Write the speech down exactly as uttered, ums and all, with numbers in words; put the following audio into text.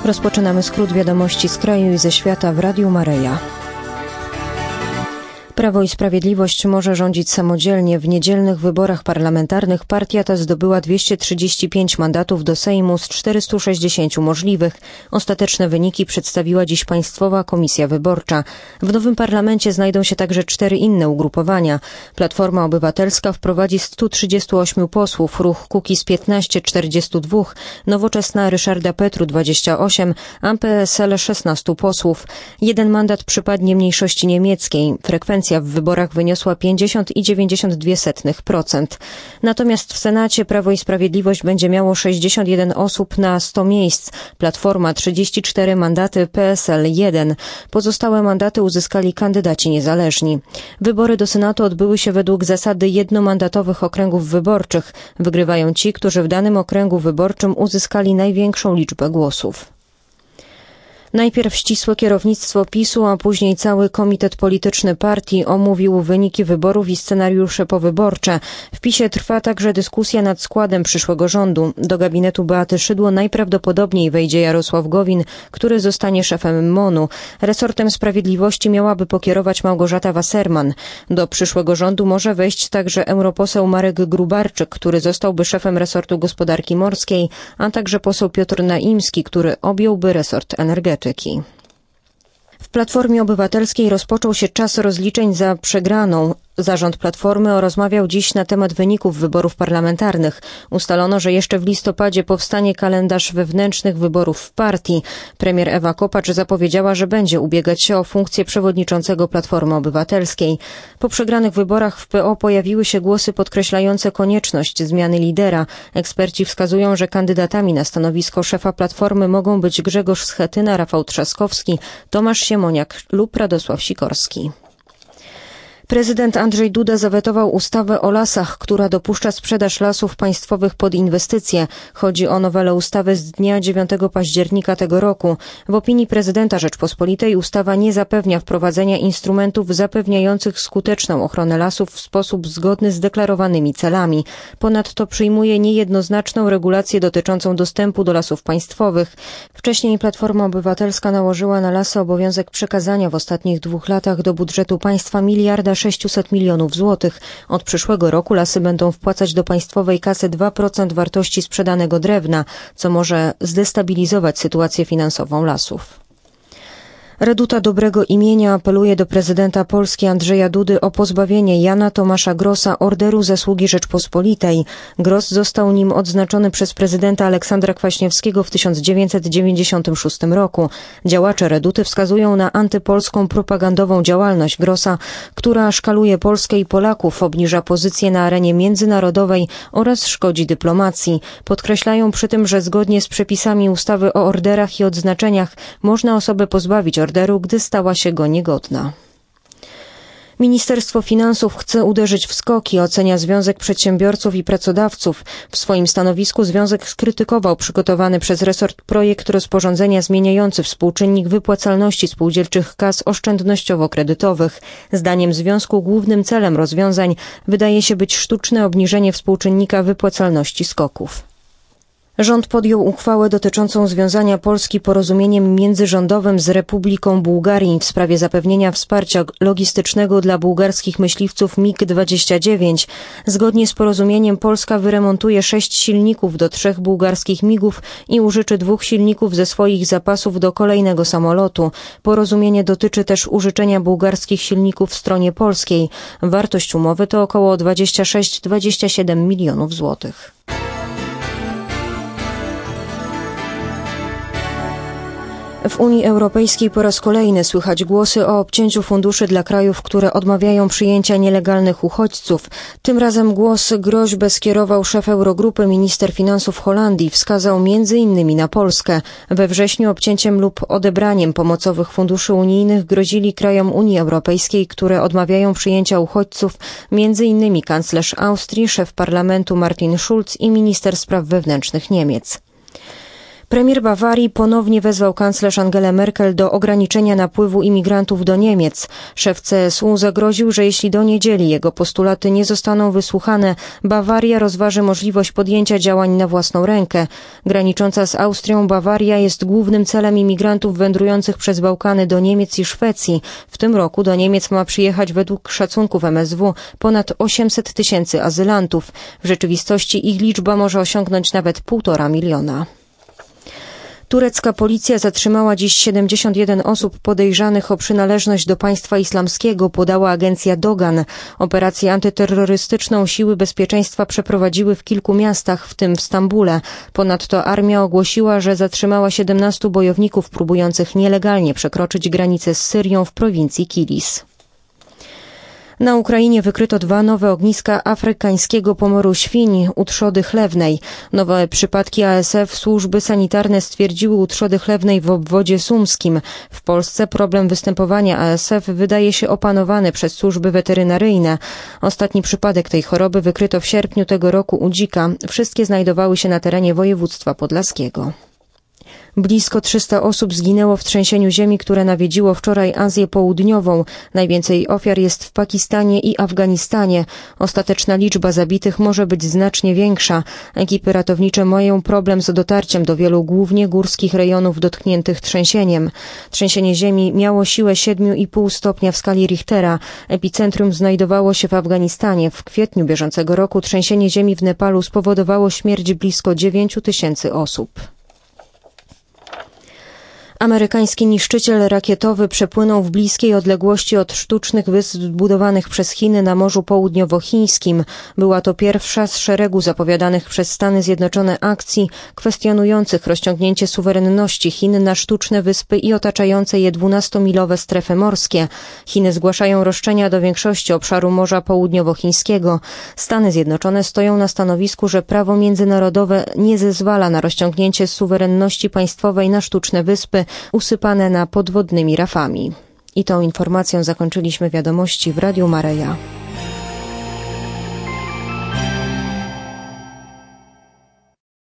Rozpoczynamy skrót wiadomości z kraju i ze świata w Radiu Maryja. Prawo i Sprawiedliwość może rządzić samodzielnie. W niedzielnych wyborach parlamentarnych partia ta zdobyła dwieście trzydzieści pięć mandatów do Sejmu z czterystu sześćdziesięciu możliwych. Ostateczne wyniki przedstawiła dziś Państwowa Komisja Wyborcza. W nowym parlamencie znajdą się także cztery inne ugrupowania. Platforma Obywatelska wprowadzi stu trzydziestu ośmiu posłów, Ruch Kukiz piętnaście czterdziestu dwóch, Nowoczesna Ryszarda Petru dwadzieścia osiem, a P S L szesnastu posłów. Jeden mandat przypadnie mniejszości niemieckiej. Frekwencja w wyborach wyniosła pięćdziesiąt i dziewięćdziesiąt dwa procent. Natomiast w Senacie Prawo i Sprawiedliwość będzie miało sześćdziesiąt jeden osób na sto miejsc. Platforma trzydzieści cztery mandaty, P S L jeden. Pozostałe mandaty uzyskali kandydaci niezależni. Wybory do Senatu odbyły się według zasady jednomandatowych okręgów wyborczych. Wygrywają ci, którzy w danym okręgu wyborczym uzyskali największą liczbę głosów. Najpierw ścisłe kierownictwo PiSu, a później cały komitet polityczny partii omówił wyniki wyborów i scenariusze powyborcze. W PiSie trwa także dyskusja nad składem przyszłego rządu. Do gabinetu Beaty Szydło najprawdopodobniej wejdzie Jarosław Gowin, który zostanie szefem MON-u. Resortem Sprawiedliwości miałaby pokierować Małgorzata Wasserman. Do przyszłego rządu może wejść także europoseł Marek Gróbarczyk, który zostałby szefem resortu gospodarki morskiej, a także poseł Piotr Naimski, który objąłby resort energetyki. W Platformie Obywatelskiej rozpoczął się czas rozliczeń za przegraną. Zarząd Platformy rozmawiał dziś na temat wyników wyborów parlamentarnych. Ustalono, że jeszcze w listopadzie powstanie kalendarz wewnętrznych wyborów w partii. Premier Ewa Kopacz zapowiedziała, że będzie ubiegać się o funkcję przewodniczącego Platformy Obywatelskiej. Po przegranych wyborach w P O pojawiły się głosy podkreślające konieczność zmiany lidera. Eksperci wskazują, że kandydatami na stanowisko szefa Platformy mogą być Grzegorz Schetyna, Rafał Trzaskowski, Tomasz Siemoniak lub Radosław Sikorski. Prezydent Andrzej Duda zawetował ustawę o lasach, która dopuszcza sprzedaż lasów państwowych pod inwestycje. Chodzi o nowelę ustawy z dnia dziewiątego października tego roku. W opinii prezydenta Rzeczpospolitej ustawa nie zapewnia wprowadzenia instrumentów zapewniających skuteczną ochronę lasów w sposób zgodny z deklarowanymi celami. Ponadto przyjmuje niejednoznaczną regulację dotyczącą dostępu do lasów państwowych. Wcześniej Platforma Obywatelska nałożyła na lasy obowiązek przekazania w ostatnich dwóch latach do budżetu państwa miliarda sześćset milionów złotych. Od przyszłego roku lasy będą wpłacać do państwowej kasy dwa procent wartości sprzedanego drewna, co może zdestabilizować sytuację finansową lasów. Reduta Dobrego Imienia apeluje do prezydenta Polski Andrzeja Dudy o pozbawienie Jana Tomasza Grossa Orderu Zasługi Rzeczpospolitej. Gross został nim odznaczony przez prezydenta Aleksandra Kwaśniewskiego w tysiąc dziewięćset dziewięćdziesiątym szóstym roku. Działacze Reduty wskazują na antypolską propagandową działalność Grossa, która szkaluje Polskę i Polaków, obniża pozycję na arenie międzynarodowej oraz szkodzi dyplomacji. Podkreślają przy tym, że zgodnie z przepisami ustawy o orderach i odznaczeniach można osobę pozbawić orderu, gdy stała się go niegodna. Ministerstwo Finansów chce uderzyć w skoki, ocenia Związek Przedsiębiorców i Pracodawców. W swoim stanowisku związek skrytykował przygotowany przez resort projekt rozporządzenia zmieniający współczynnik wypłacalności spółdzielczych kas oszczędnościowo-kredytowych. Zdaniem związku głównym celem rozwiązań wydaje się być sztuczne obniżenie współczynnika wypłacalności skoków. Rząd podjął uchwałę dotyczącą związania Polski porozumieniem międzyrządowym z Republiką Bułgarii w sprawie zapewnienia wsparcia logistycznego dla bułgarskich myśliwców MiG dwadzieścia dziewięć. Zgodnie z porozumieniem Polska wyremontuje sześć silników do trzech bułgarskich migów i użyczy dwóch silników ze swoich zapasów do kolejnego samolotu. Porozumienie dotyczy też użyczenia bułgarskich silników w stronie polskiej. Wartość umowy to około dwadzieścia sześć do dwudziestu siedmiu milionów złotych. W Unii Europejskiej po raz kolejny słychać głosy o obcięciu funduszy dla krajów, które odmawiają przyjęcia nielegalnych uchodźców. Tym razem głos groźbę skierował szef Eurogrupy, minister finansów Holandii. Wskazał między innymi na Polskę. We wrześniu obcięciem lub odebraniem pomocowych funduszy unijnych grozili krajom Unii Europejskiej, które odmawiają przyjęcia uchodźców, między innymi kanclerz Austrii, szef parlamentu Martin Schulz i minister spraw wewnętrznych Niemiec. Premier Bawarii ponownie wezwał kanclerz Angelę Merkel do ograniczenia napływu imigrantów do Niemiec. Szef C S U zagroził, że jeśli do niedzieli jego postulaty nie zostaną wysłuchane, Bawaria rozważy możliwość podjęcia działań na własną rękę. Granicząca z Austrią Bawaria jest głównym celem imigrantów wędrujących przez Bałkany do Niemiec i Szwecji. W tym roku do Niemiec ma przyjechać według szacunków M S W ponad osiemset tysięcy azylantów. W rzeczywistości ich liczba może osiągnąć nawet półtora miliona. Turecka policja zatrzymała dziś siedemdziesiąt jeden osób podejrzanych o przynależność do państwa islamskiego, podała agencja Dogan. Operację antyterrorystyczną siły bezpieczeństwa przeprowadziły w kilku miastach, w tym w Stambule. Ponadto armia ogłosiła, że zatrzymała siedemnastu bojowników próbujących nielegalnie przekroczyć granicę z Syrią w prowincji Kilis. Na Ukrainie wykryto dwa nowe ogniska afrykańskiego pomoru świń u trzody chlewnej. Nowe przypadki A S F służby sanitarne stwierdziły u trzody chlewnej w obwodzie sumskim. W Polsce problem występowania A S F wydaje się opanowany przez służby weterynaryjne. Ostatni przypadek tej choroby wykryto w sierpniu tego roku u dzika. Wszystkie znajdowały się na terenie województwa podlaskiego. Blisko trzysta osób zginęło w trzęsieniu ziemi, które nawiedziło wczoraj Azję Południową. Najwięcej ofiar jest w Pakistanie i Afganistanie. Ostateczna liczba zabitych może być znacznie większa. Ekipy ratownicze mają problem z dotarciem do wielu głównie górskich rejonów dotkniętych trzęsieniem. Trzęsienie ziemi miało siłę siedem i pół stopnia w skali Richtera. Epicentrum znajdowało się w Afganistanie. W kwietniu bieżącego roku trzęsienie ziemi w Nepalu spowodowało śmierć blisko dziewięć tysięcy osób. Amerykański niszczyciel rakietowy przepłynął w bliskiej odległości od sztucznych wysp budowanych przez Chiny na Morzu Południowochińskim. Była to pierwsza z szeregu zapowiadanych przez Stany Zjednoczone akcji kwestionujących rozciągnięcie suwerenności Chin na sztuczne wyspy i otaczające je dwunastomilowe strefy morskie. Chiny zgłaszają roszczenia do większości obszaru Morza Południowochińskiego. Stany Zjednoczone stoją na stanowisku, że prawo międzynarodowe nie zezwala na rozciągnięcie suwerenności państwowej na sztuczne wyspy usypane na podwodnymi rafami. I tą informacją zakończyliśmy wiadomości w Radiu Maryja.